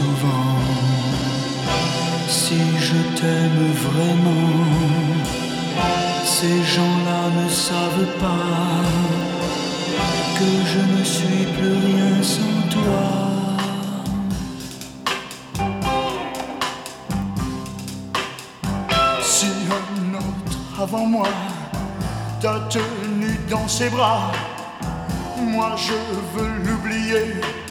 souvent. Si je t'aime vraiment, ces gens-là ne savent pas que je ne suis plus rien sans toi. Si un autre avant moi t'a tenu dans ses bras, moi je veux l'oublier